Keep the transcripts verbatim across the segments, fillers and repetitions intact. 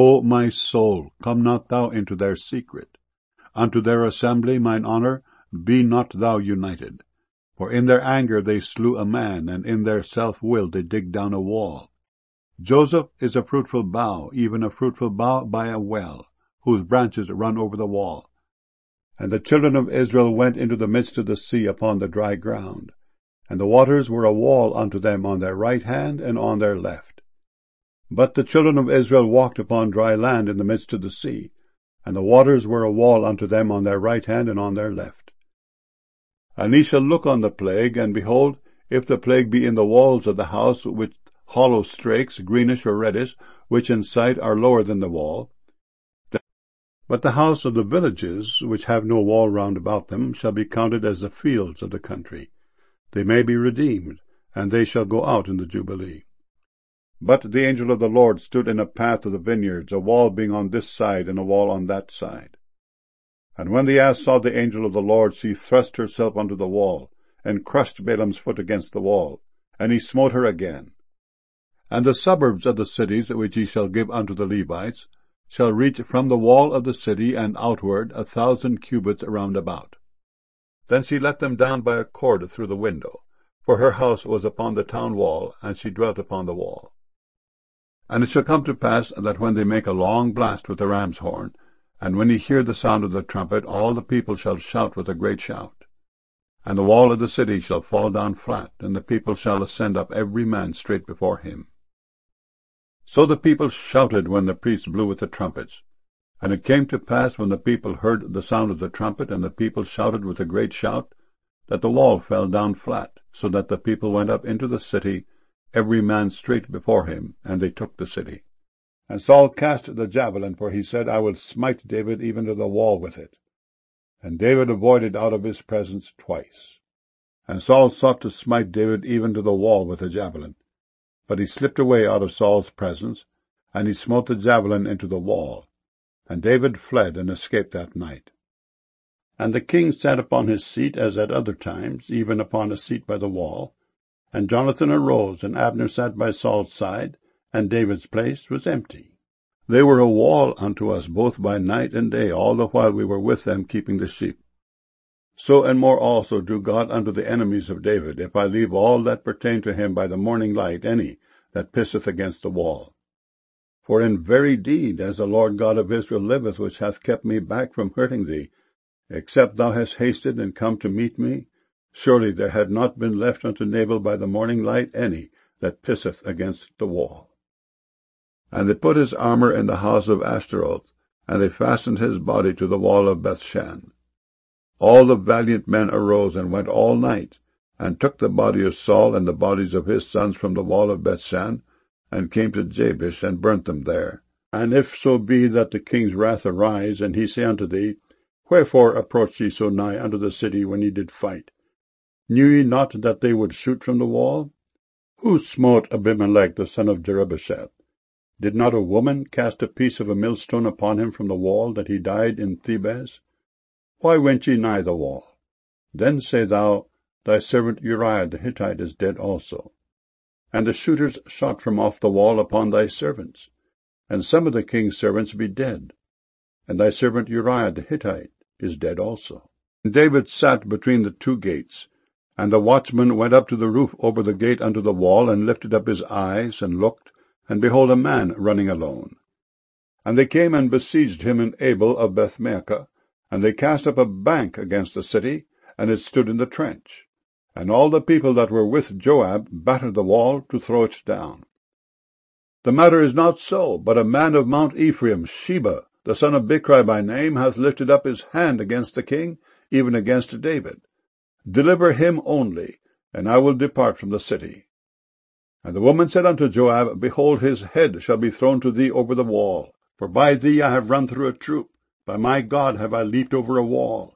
O my soul, come not thou into their secret. Unto their assembly, mine honour, be not thou united. For in their anger they slew a man, and in their self-will they dig down a wall. Joseph is a fruitful bough, even a fruitful bough by a well, whose branches run over the wall. And the children of Israel went into the midst of the sea upon the dry ground, and the waters were a wall unto them on their right hand and on their left. But the children of Israel walked upon dry land in the midst of the sea, and the waters were a wall unto them on their right hand and on their left. And ye shall look on the plague, and behold, if the plague be in the walls of the house with hollow strakes, greenish or reddish, which in sight are lower than the wall. But the house of the villages, which have no wall round about them, shall be counted as the fields of the country. They may be redeemed, and they shall go out in the Jubilee. But the angel of the Lord stood in a path of the vineyards, a wall being on this side and a wall on that side. And when the ass saw the angel of the Lord, she thrust herself unto the wall, and crushed Balaam's foot against the wall, and he smote her again. And the suburbs of the cities which ye shall give unto the Levites shall reach from the wall of the city and outward a thousand cubits round about. Then she let them down by a cord through the window, for her house was upon the town wall, and she dwelt upon the wall. And it shall come to pass that when they make a long blast with the ram's horn, and when ye hear the sound of the trumpet, all the people shall shout with a great shout. And the wall of the city shall fall down flat, and the people shall ascend up every man straight before him. So the people shouted when the priests blew with the trumpets. And it came to pass, when the people heard the sound of the trumpet, and the people shouted with a great shout, that the wall fell down flat, so that the people went up into the city, every man straight before him, and they took the city. And Saul cast the javelin, for he said, I will smite David even to the wall with it. And David avoided out of his presence twice. And Saul sought to smite David even to the wall with the javelin. But he slipped away out of Saul's presence, and he smote the javelin into the wall. And David fled and escaped that night. And the king sat upon his seat as at other times, even upon a seat by the wall. And Jonathan arose, and Abner sat by Saul's side, and David's place was empty. They were a wall unto us both by night and day, all the while we were with them keeping the sheep. So and more also do God unto the enemies of David, if I leave all that pertain to him by the morning light, any that pisseth against the wall. For in very deed, as the Lord God of Israel liveth, which hath kept me back from hurting thee, except thou hast hasted and come to meet me, surely there had not been left unto Nabal by the morning light any that pisseth against the wall. And they put his armour in the house of Ashtaroth, and they fastened his body to the wall of Bethshan. All the valiant men arose and went all night, and took the body of Saul and the bodies of his sons from the wall of Bethshan, and came to Jabesh, and burnt them there. And if so be that the king's wrath arise, and he say unto thee, Wherefore approached ye so nigh unto the city when ye did fight? Knew ye not that they would shoot from the wall? Who smote Abimelech the son of Jerubbesheth? Did not a woman cast a piece of a millstone upon him from the wall, that he died in Thebez? Why went ye nigh the wall? Then say thou, Thy servant Uriah the Hittite is dead also. And the shooters shot from off the wall upon thy servants, and some of the king's servants be dead. And thy servant Uriah the Hittite is dead also. And David sat between the two gates, and the watchman went up to the roof over the gate unto the wall, and lifted up his eyes, and looked, and behold a man running alone. And they came and besieged him in Abel of Bethmaachah, and they cast up a bank against the city, and it stood in the trench. And all the people that were with Joab battered the wall to throw it down. The matter is not so, but a man of Mount Ephraim, Sheba, the son of Bichri by name, hath lifted up his hand against the king, even against David. Deliver him only, and I will depart from the city. And the woman said unto Joab, Behold, his head shall be thrown to thee over the wall. For by thee I have run through a troop, by my God have I leaped over a wall.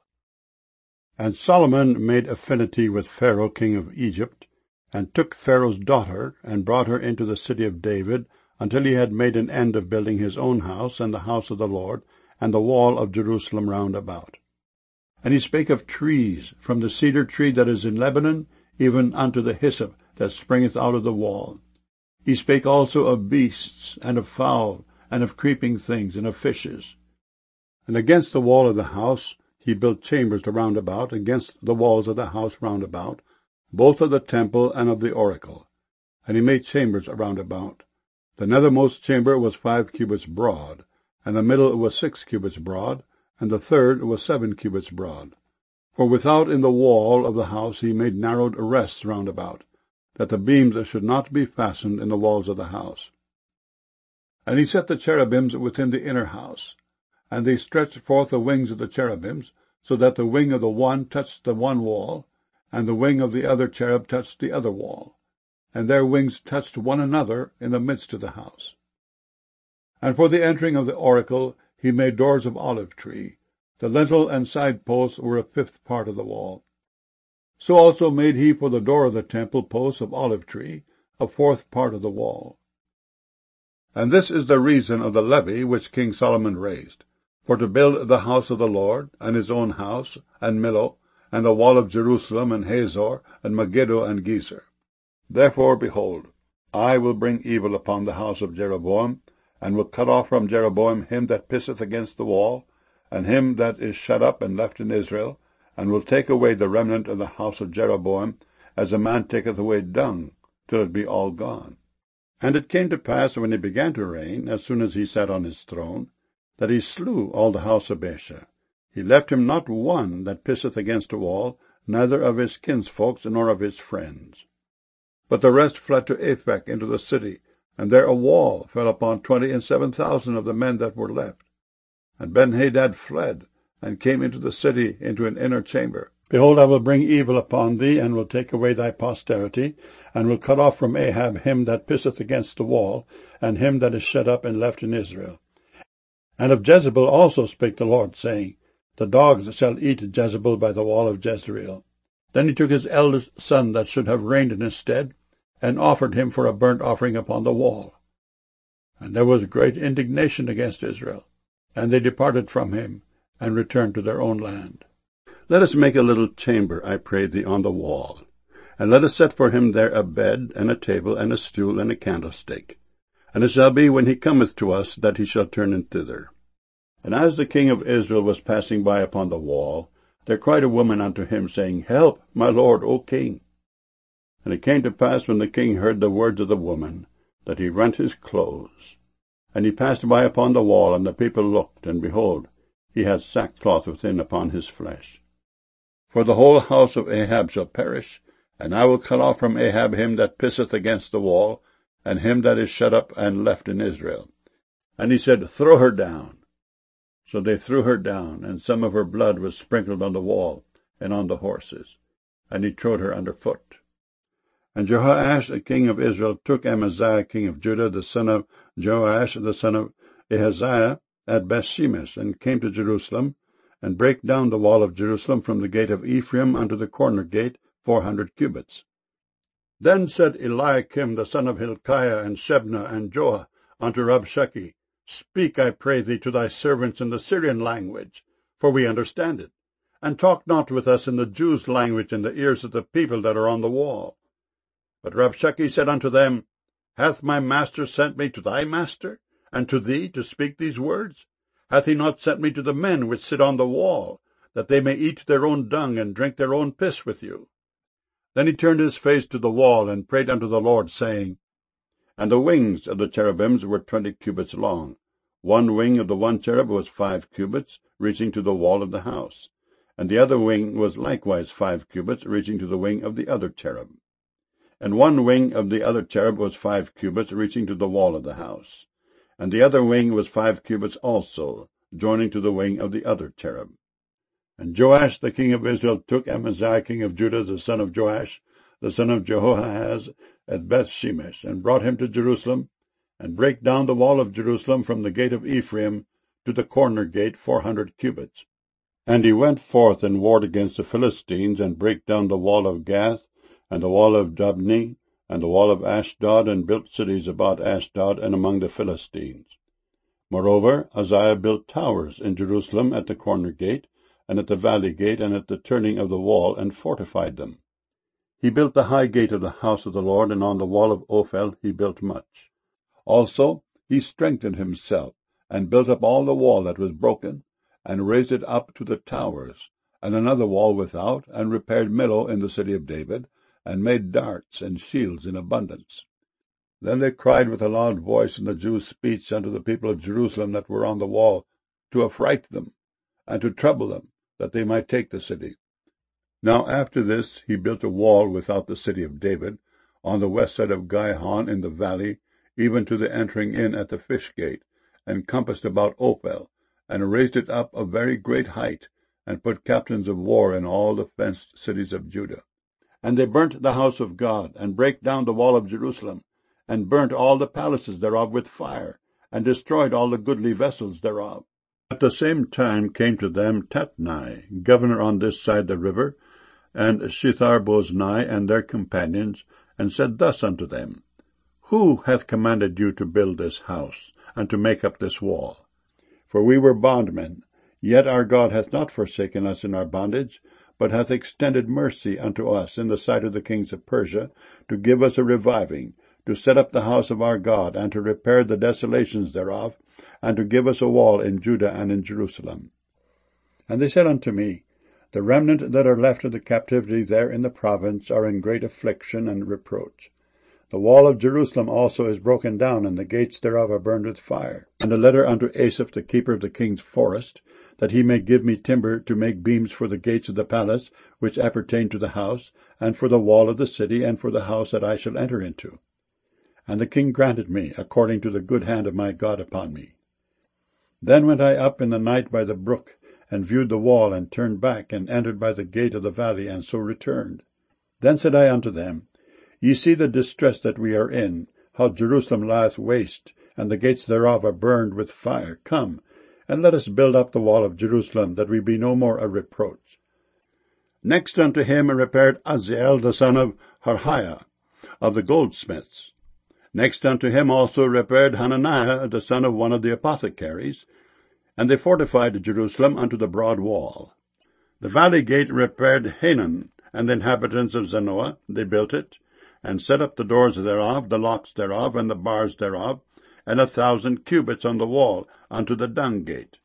And Solomon made affinity with Pharaoh king of Egypt, and took Pharaoh's daughter, and brought her into the city of David, until he had made an end of building his own house, and the house of the Lord, and the wall of Jerusalem round about. And he spake of trees, from the cedar tree that is in Lebanon, even unto the hyssop that springeth out of the wall. He spake also of beasts, and of fowl, and of creeping things, and of fishes. And against the wall of the house he built chambers round about, against the walls of the house round about, both of the temple and of the oracle. And he made chambers round about. The nethermost chamber was five cubits broad, and the middle was six cubits broad, and the third was seven cubits broad. For without in the wall of the house he made narrowed rests round about, that the beams should not be fastened in the walls of the house. And he set the cherubims within the inner house, and they stretched forth the wings of the cherubims, so that the wing of the one touched the one wall, and the wing of the other cherub touched the other wall, and their wings touched one another in the midst of the house. And for the entering of the oracle he made doors of olive tree. The lintel and side posts were a fifth part of the wall. So also made he for the door of the temple posts of olive tree, a fourth part of the wall. And this is the reason of the levy which King Solomon raised, for to build the house of the Lord, and his own house, and Millo, and the wall of Jerusalem, and Hazor, and Megiddo, and Gezer. Therefore, behold, I will bring evil upon the house of Jeroboam, and will cut off from Jeroboam him that pisseth against the wall, and him that is shut up and left in Israel, and will take away the remnant of the house of Jeroboam, as a man taketh away dung, till it be all gone. And it came to pass, when he began to reign, as soon as he sat on his throne, that he slew all the house of Baasha. He left him not one that pisseth against a wall, neither of his kinsfolks nor of his friends. But the rest fled to Aphek into the city, and there a wall fell upon twenty and seven thousand of the men that were left. And Benhadad fled, and came into the city into an inner chamber. Behold, I will bring evil upon thee, and will take away thy posterity, and will cut off from Ahab him that pisseth against the wall, and him that is shut up and left in Israel. And of Jezebel also spake the Lord, saying, The dogs shall eat Jezebel by the wall of Jezreel. Then he took his eldest son that should have reigned in his stead, and offered him for a burnt offering upon the wall. And there was great indignation against Israel, and they departed from him, and returned to their own land. Let us make a little chamber, I pray thee, on the wall, and let us set for him there a bed, and a table, and a stool, and a candlestick. And it shall be, when he cometh to us, that he shall turn in thither. And as the king of Israel was passing by upon the wall, there cried a woman unto him, saying, Help, my lord, O king. And it came to pass, when the king heard the words of the woman, that he rent his clothes. And he passed by upon the wall, and the people looked, and behold, he had sackcloth within upon his flesh. For the whole house of Ahab shall perish, and I will cut off from Ahab him that pisseth against the wall, and him that is shut up and left in Israel. And he said, Throw her down. So they threw her down, and some of her blood was sprinkled on the wall, and on the horses. And he trode her under foot. And Jehoash the king of Israel took Amaziah king of Judah, the son of Joash, the son of Ahaziah, at Bethshemesh, and came to Jerusalem, and brake down the wall of Jerusalem from the gate of Ephraim unto the corner gate, four hundred cubits. Then said Eliakim the son of Hilkiah, and Shebna, and Joah, unto Rabshakeh, Speak, I pray thee, to thy servants in the Syrian language, for we understand it, and talk not with us in the Jews' language in the ears of the people that are on the wall. But Rabshakeh said unto them, Hath my master sent me to thy master, and to thee to speak these words? Hath he not sent me to the men which sit on the wall, that they may eat their own dung and drink their own piss with you? Then he turned his face to the wall, and prayed unto the Lord, saying, And the wings of the cherubims were twenty cubits long. One wing of the one cherub was five cubits, reaching to the wall of the house, and the other wing was likewise five cubits, reaching to the wing of the other cherub. And one wing of the other cherub was five cubits, reaching to the wall of the house. And the other wing was five cubits also, joining to the wing of the other cherub. And Joash the king of Israel took Amaziah king of Judah, the son of Joash, the son of Jehoahaz, at Bethshemesh, and brought him to Jerusalem, and brake down the wall of Jerusalem from the gate of Ephraim to the corner gate, four hundred cubits. And he went forth and warred against the Philistines, and brake down the wall of Gath, and the wall of Dabneh, and the wall of Ashdod, and built cities about Ashdod and among the Philistines. Moreover, Uzziah built towers in Jerusalem at the corner gate, and at the valley gate, and at the turning of the wall, and fortified them. He built the high gate of the house of the Lord, and on the wall of Ophel he built much. Also he strengthened himself, and built up all the wall that was broken, and raised it up to the towers, and another wall without, and repaired Millo in the city of David, and made darts and shields in abundance. Then they cried with a loud voice in the Jews' speech unto the people of Jerusalem that were on the wall, to affright them, and to trouble them, that they might take the city. Now after this he built a wall without the city of David, on the west side of Gihon in the valley, even to the entering in at the fish gate, and compassed about Ophel, and raised it up a very great height, and put captains of war in all the fenced cities of Judah. And they burnt the house of God, and brake down the wall of Jerusalem, and burnt all the palaces thereof with fire, and destroyed all the goodly vessels thereof. At the same time came to them Tatnai, governor on this side the river, and Shethar-boznai and their companions, and said thus unto them, Who hath commanded you to build this house, and to make up this wall? For we were bondmen, yet our God hath not forsaken us in our bondage, but hath extended mercy unto us in the sight of the kings of Persia, to give us a reviving, to set up the house of our God, and to repair the desolations thereof, and to give us a wall in Judah and in Jerusalem. And they said unto me, The remnant that are left of the captivity there in the province are in great affliction and reproach. The wall of Jerusalem also is broken down, and the gates thereof are burned with fire. And a letter unto Asaph, the keeper of the king's forest, that he may give me timber to make beams for the gates of the palace, which appertain to the house, and for the wall of the city, and for the house that I shall enter into. And the king granted me, according to the good hand of my God upon me. Then went I up in the night by the brook, and viewed the wall, and turned back, and entered by the gate of the valley, and so returned. Then said I unto them, Ye see the distress that we are in, how Jerusalem lieth waste, and the gates thereof are burned with fire. Come, and let us build up the wall of Jerusalem, that we be no more a reproach. Next unto him repaired Uzziel the son of Harhaiah, of the goldsmiths. Next unto him also repaired Hananiah the son of one of the apothecaries, and they fortified Jerusalem unto the broad wall. The valley gate repaired Hanan, and the inhabitants of Zanoah, they built it, and set up the doors thereof, the locks thereof, and the bars thereof, and a thousand cubits on the wall unto the dung gate.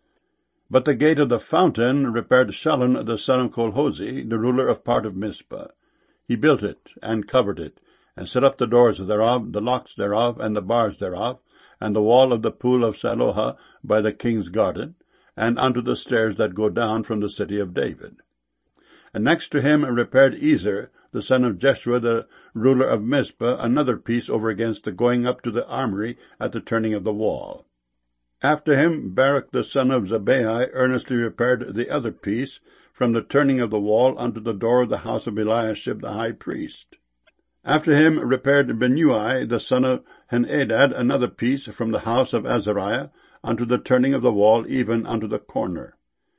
But the gate of the fountain repaired Shallun the son of Colhozi, the ruler of part of Mizpah. He built it, and covered it, and set up the doors thereof, the locks thereof, and the bars thereof, and the wall of the pool of Siloah by the king's garden, and unto the stairs that go down from the city of David. And next to him repaired Ezer, the son of Jeshua, the ruler of Mizpah, another piece over against the going up to the armory at the turning of the wall. After him Baruch the son of Zabbai earnestly repaired the other piece, from the turning of the wall unto the door of the house of Eliashib the high priest. After him repaired Benui the son of Henadad another piece from the house of Azariah unto the turning of the wall, even unto the corner.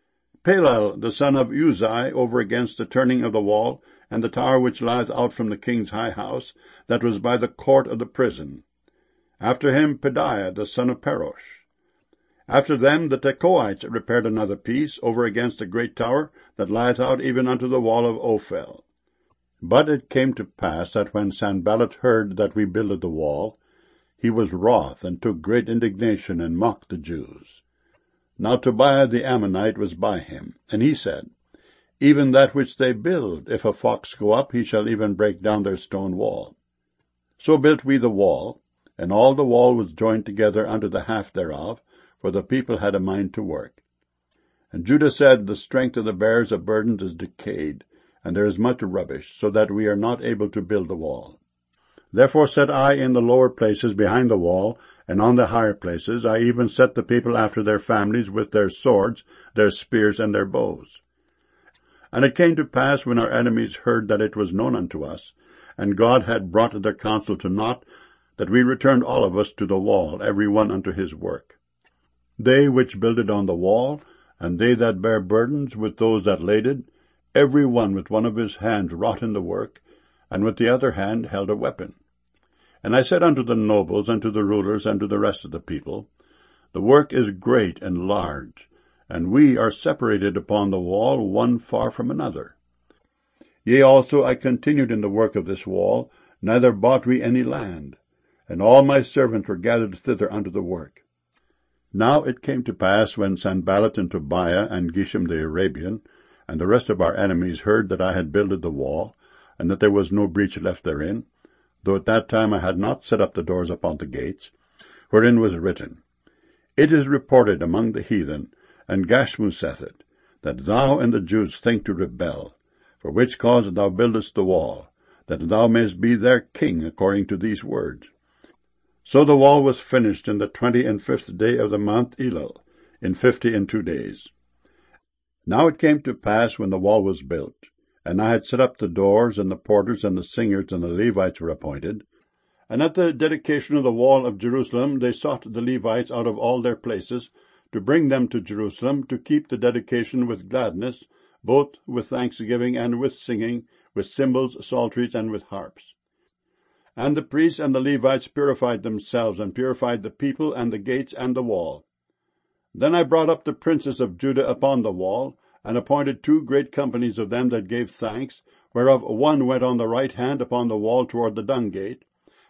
Palal the son of Uzai over against the turning of the wall, and the tower which lieth out from the king's high house, that was by the court of the prison. After him Pedaiah the son of Parosh. After them the Tekoites repaired another piece, over against the great tower that lieth out even unto the wall of Ophel. But it came to pass that when Sanballat heard that we builded the wall, he was wroth, and took great indignation, and mocked the Jews. Now Tobiah the Ammonite was by him, and he said, Even that which they build, if a fox go up, he shall even break down their stone wall. So built we the wall, and all the wall was joined together unto the half thereof, for the people had a mind to work. And Judah said, The strength of the bearers of burdens is decayed, and there is much rubbish, so that we are not able to build the wall. Therefore set I in the lower places behind the wall, and on the higher places I even set the people after their families with their swords, their spears, and their bows. And it came to pass, when our enemies heard that it was known unto us, and God had brought their counsel to naught, that we returned all of us to the wall, every one unto his work. They which builded on the wall, and they that bare burdens with those that laded, every one with one of his hands wrought in the work, and with the other hand held a weapon. And I said unto the nobles, and to the rulers, and to the rest of the people, The work is great and large, and we are separated upon the wall, one far from another. Yea, also I continued in the work of this wall, neither bought we any land. and all my servants were gathered thither unto the work. Now it came to pass, when Sanballat and Tobiah and Geshem the Arabian and the rest of our enemies heard that I had builded the wall, and that there was no breach left therein, though at that time I had not set up the doors upon the gates, wherein was written, It is reported among the heathen, and Gashmu saith it, that thou and the Jews think to rebel, for which cause thou buildest the wall, that thou mayest be their king according to these words. So the wall was finished in the twenty and fifth day of the month Elul, in fifty and two days. Now it came to pass, when the wall was built, and I had set up the doors, and the porters, and the singers, and the Levites were appointed, and at the dedication of the wall of Jerusalem they sought the Levites out of all their places, to bring them to Jerusalem, to keep the dedication with gladness, both with thanksgiving and with singing, with cymbals, psalteries, and with harps. And the priests and the Levites purified themselves, and purified the people, and the gates, and the wall. Then I brought up the princes of Judah upon the wall, and appointed two great companies of them that gave thanks, whereof one went on the right hand upon the wall toward the dung gate.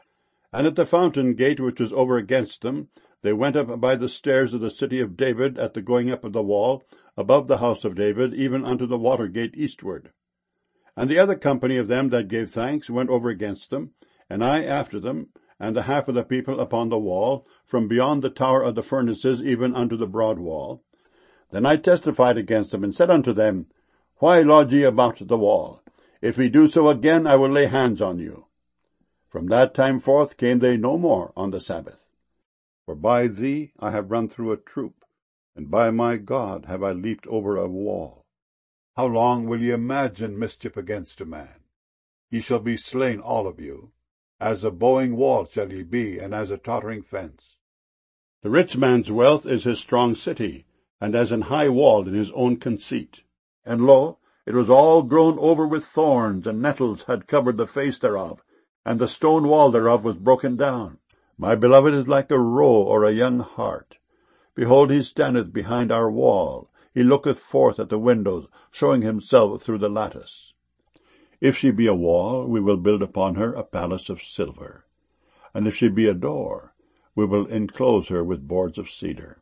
And at the fountain gate which was over against them, they went up by the stairs of the city of David at the going up of the wall, above the house of David, even unto the water gate eastward. And the other company of them that gave thanks went over against them, and I after them, and the half of the people upon the wall, from beyond the tower of the furnaces even unto the broad wall. Then I testified against them, and said unto them, Why lodge ye about the wall? If ye do so again, I will lay hands on you. From that time forth came they no more on the Sabbath. For by thee I have run through a troop, and by my God have I leaped over a wall. How long will ye imagine mischief against a man? Ye shall be slain all of you. As a bowing wall shall ye be, and as a tottering fence. The rich man's wealth is his strong city, and as an high wall in his own conceit. And lo, it was all grown over with thorns, and nettles had covered the face thereof, and the stone wall thereof was broken down. My beloved is like a roe or a young hart. Behold, he standeth behind our wall. He looketh forth at the windows, showing himself through the lattice. If she be a wall, we will build upon her a palace of silver. And if she be a door, we will enclose her with boards of cedar.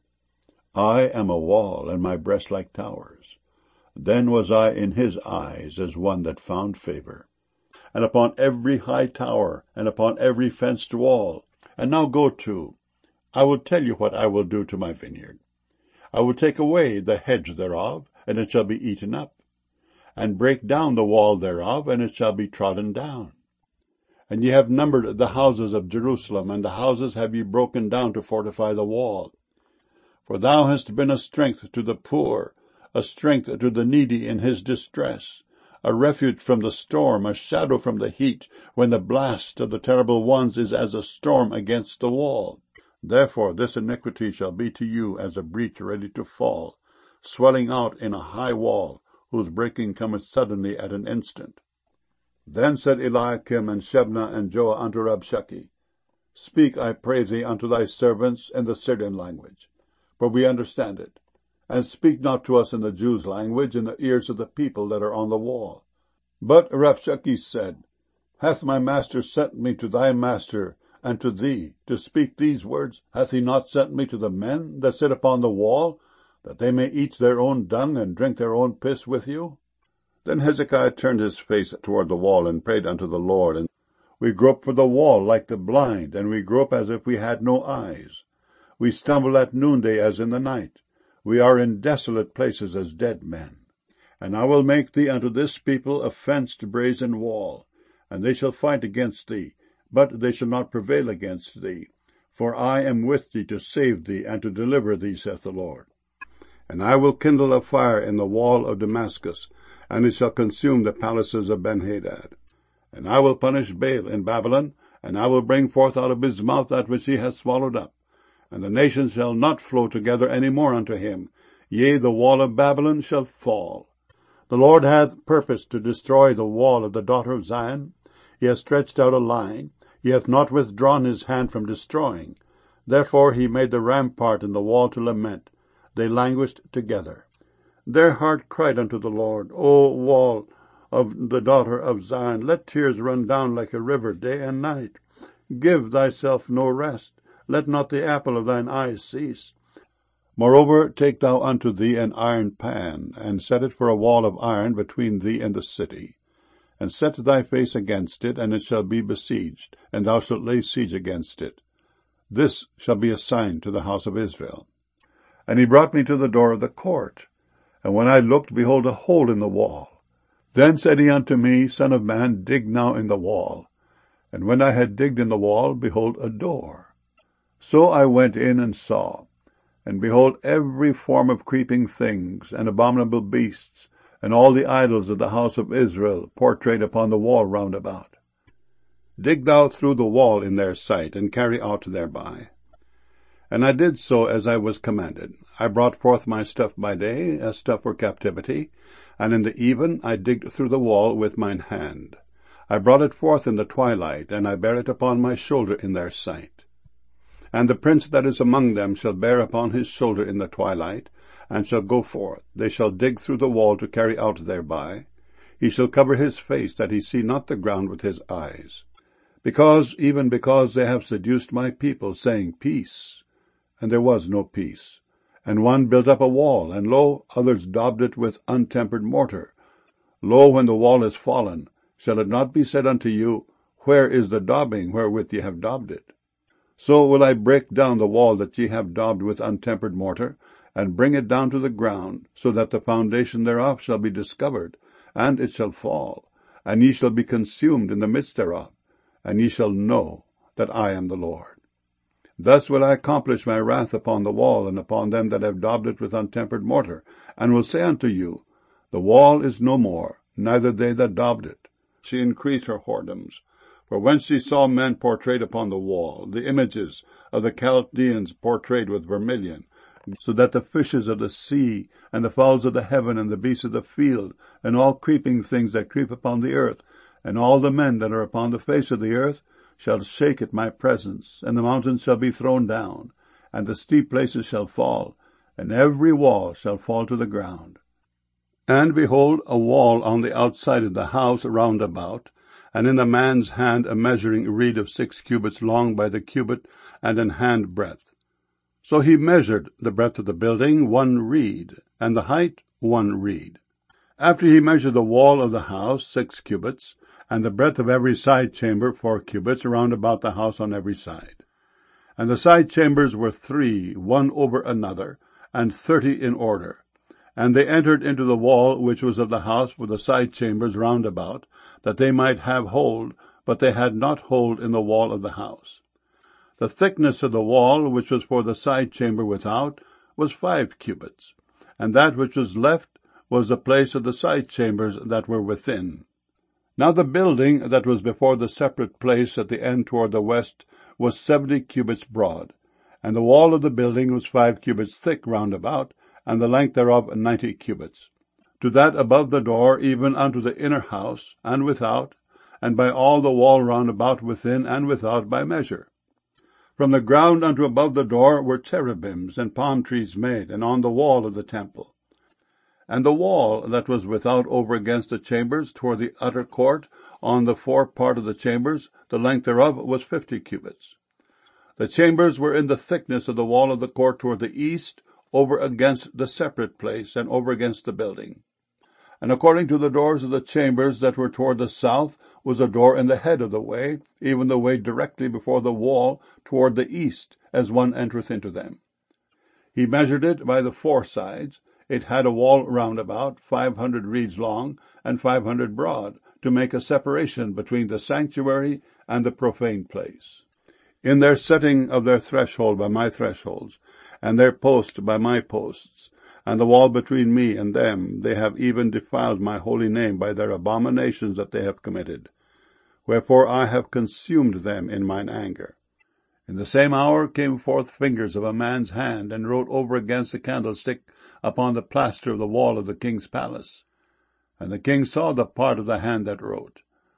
I am a wall, and my breasts like towers. Then was I in his eyes as one that found favor. And upon every high tower, and upon every fenced wall. And now go to, I will tell you what I will do to my vineyard. I will take away the hedge thereof, and it shall be eaten up, and break down the wall thereof, and it shall be trodden down. And ye have numbered the houses of Jerusalem, and the houses have ye broken down to fortify the wall. For thou hast been a strength to the poor, a strength to the needy in his distress, a refuge from the storm, a shadow from the heat, when the blast of the terrible ones is as a storm against the wall. Therefore this iniquity shall be to you as a breach ready to fall, swelling out in a high wall, whose breaking cometh suddenly at an instant. Then said Eliakim and Shebna and Joah unto Rabshakeh, Speak, I pray thee, unto thy servants in the Syrian language, for we understand it, and speak not to us in the Jews' language in the ears of the people that are on the wall. But Rabshakeh said, Hath my master sent me to thy master and to thee to speak these words? Hath he not sent me to the men that sit upon the wall, that they may eat their own dung and drink their own piss with you? Then Hezekiah turned his face toward the wall and prayed unto the Lord, and we grope for the wall like the blind, and we grope as if we had no eyes. We stumble at noonday as in the night. We are in desolate places as dead men. And I will make thee unto this people a fenced brazen wall, and they shall fight against thee, but they shall not prevail against thee. For I am with thee to save thee and to deliver thee, saith the Lord. And I will kindle a fire in the wall of Damascus, and it shall consume the palaces of Benhadad. And I will punish Baal in Babylon, and I will bring forth out of his mouth that which he hath swallowed up. And the nations shall not flow together any more unto him. Yea, the wall of Babylon shall fall. The Lord hath purposed to destroy the wall of the daughter of Zion. He hath stretched out a line. He hath not withdrawn his hand from destroying. Therefore he made the rampart and the wall to lament. They languished together. Their heart cried unto the Lord, O wall of the daughter of Zion, let tears run down like a river day and night. Give thyself no rest, let not the apple of thine eye cease. Moreover, take thou unto thee an iron pan, and set it for a wall of iron between thee and the city. And set thy face against it, and it shall be besieged, and thou shalt lay siege against it. This shall be a sign to the house of Israel. And he brought me to the door of the court. And when I looked, behold, a hole in the wall. Then said he unto me, Son of man, dig now in the wall. And when I had digged in the wall, behold, a door. So I went in and saw, and behold, every form of creeping things, and abominable beasts, and all the idols of the house of Israel, portrayed upon the wall round about. Dig thou through the wall in their sight, and carry out thereby. And I did so as I was commanded. I brought forth my stuff by day, as stuff for captivity, and in the even I digged through the wall with mine hand. I brought it forth in the twilight, and I bare it upon my shoulder in their sight. And the prince that is among them shall bear upon his shoulder in the twilight, and shall go forth. They shall dig through the wall to carry out thereby. He shall cover his face, that he see not the ground with his eyes. Because, even because they have seduced my people, saying, Peace, and there was no peace. And one built up a wall, and lo, others daubed it with untempered mortar. Lo, when the wall is fallen, shall it not be said unto you, Where is the daubing wherewith ye have daubed it? So will I break down the wall that ye have daubed with untempered mortar, and bring it down to the ground, so that the foundation thereof shall be discovered, and it shall fall, and ye shall be consumed in the midst thereof, and ye shall know that I am the Lord. Thus will I accomplish my wrath upon the wall, and upon them that have daubed it with untempered mortar, and will say unto you, The wall is no more, neither they that daubed it. She increased her whoredoms. For when she saw men portrayed upon the wall, the images of the Chaldeans portrayed with vermilion, so that the fishes of the sea, and the fowls of the heaven, and the beasts of the field, and all creeping things that creep upon the earth, and all the men that are upon the face of the earth, shall shake at my presence, and the mountains shall be thrown down, and the steep places shall fall, and every wall shall fall to the ground. And behold, a wall on the outside of the house round about, and in the man's hand a measuring reed of six cubits long by the cubit, and an hand breadth. So he measured the breadth of the building one reed, and the height one reed. After he measured the wall of the house six cubits, and the breadth of every side chamber four cubits, round about the house on every side. And the side chambers were three, one over another, and thirty in order. And they entered into the wall which was of the house with the side chambers round about, that they might have hold, but they had not hold in the wall of the house. The thickness of the wall which was for the side chamber without was five cubits, and that which was left was the place of the side chambers that were within. Now the building that was before the separate place at the end toward the west was seventy cubits broad, and the wall of the building was five cubits thick round about, and the length thereof ninety cubits. To that above the door, even unto the inner house, and without, and by all the wall round about within and without by measure. From the ground unto above the door were cherubims and palm trees made, and on the wall of the temple. And the wall that was without over against the chambers toward the utter court, on the fore part of the chambers, the length thereof was fifty cubits. The chambers were in the thickness of the wall of the court toward the east, over against the separate place, and over against the building. And according to the doors of the chambers that were toward the south was a door in the head of the way, even the way directly before the wall toward the east, as one entereth into them. He measured it by the four sides. It had a wall round about, five hundred reeds long, and five hundred broad, to make a separation between the sanctuary and the profane place. In their setting of their threshold by my thresholds, and their post by my posts, and the wall between me and them, they have even defiled my holy name by their abominations that they have committed. Wherefore I have consumed them in mine anger. In the same hour came forth fingers of a man's hand, and wrote over against the candlestick upon the plaster of the wall of the king's palace. And the king saw the part of the hand that wrote.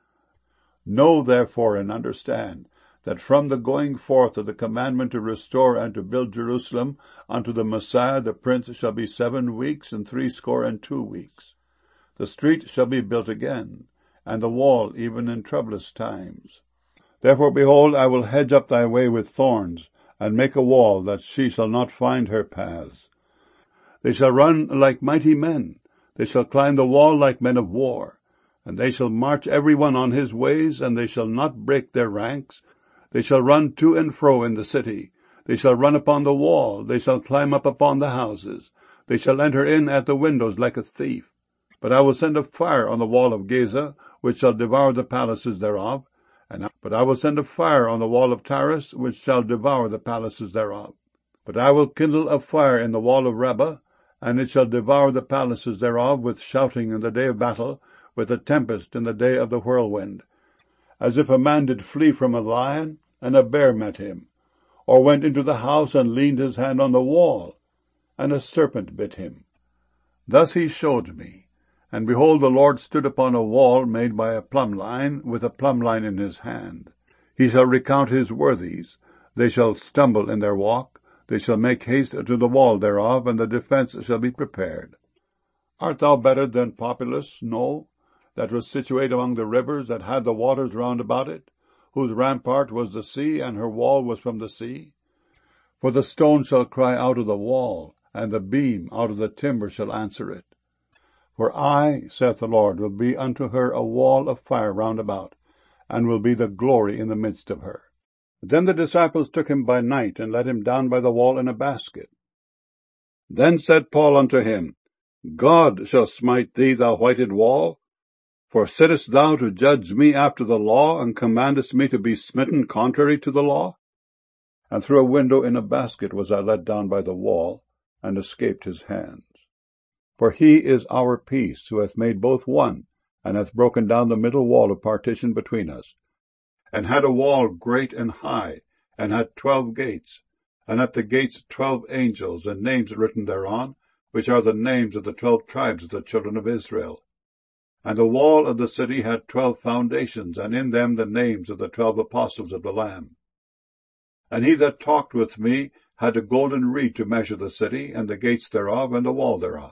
Know therefore and understand, that from the going forth of the commandment to restore and to build Jerusalem unto the Messiah the Prince shall be seven weeks and threescore and two weeks. The street shall be built again, and the wall even in troublous times. Therefore, behold, I will hedge up thy way with thorns, and make a wall, that she shall not find her paths. They shall run like mighty men, they shall climb the wall like men of war, and they shall march every one on his ways, and they shall not break their ranks. They shall run to and fro in the city, they shall run upon the wall, they shall climb up upon the houses, they shall enter in at the windows like a thief. But I will send a fire on the wall of Gaza, which shall devour the palaces thereof, and I, but I will send a fire on the wall of Tyrus, which shall devour the palaces thereof. But I will kindle a fire in the wall of Rabbah, and it shall devour the palaces thereof with shouting in the day of battle, with a tempest in the day of the whirlwind, as if a man did flee from a lion, and a bear met him, or went into the house and leaned his hand on the wall, and a serpent bit him. Thus he showed me, and behold, the Lord stood upon a wall made by a plumb line, with a plumb line in his hand. He shall recount his worthies, they shall stumble in their walk, they shall make haste to the wall thereof, and the defence shall be prepared. Art thou better than Populus, No, that was situate among the rivers, that had the waters round about it, whose rampart was the sea, and her wall was from the sea? For the stone shall cry out of the wall, and the beam out of the timber shall answer it. For I, saith the Lord, will be unto her a wall of fire round about, and will be the glory in the midst of her. Then the disciples took him by night, and let him down by the wall in a basket. Then said Paul unto him, God shall smite thee, thou whited wall. For sittest thou to judge me after the law, and commandest me to be smitten contrary to the law? And through a window in a basket was I let down by the wall, and escaped his hands. For he is our peace, who hath made both one, and hath broken down the middle wall of partition between us, and had a wall great and high, and had twelve gates, and at the gates twelve angels, and names written thereon, which are the names of the twelve tribes of the children of Israel. And the wall of the city had twelve foundations, and in them the names of the twelve apostles of the Lamb. And he that talked with me had a golden reed to measure the city, and the gates thereof, and the wall thereof.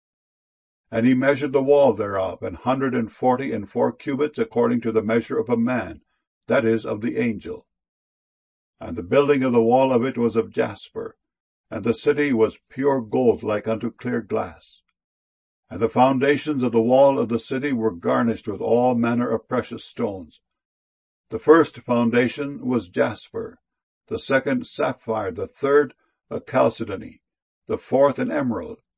And he measured the wall thereof, an hundred and forty and four cubits, according to the measure of a man, that is, of the angel. And the building of the wall of it was of jasper, and the city was pure gold like unto clear glass. And the foundations of the wall of the city were garnished with all manner of precious stones. The first foundation was jasper, the second sapphire, the third a chalcedony, the fourth an emerald,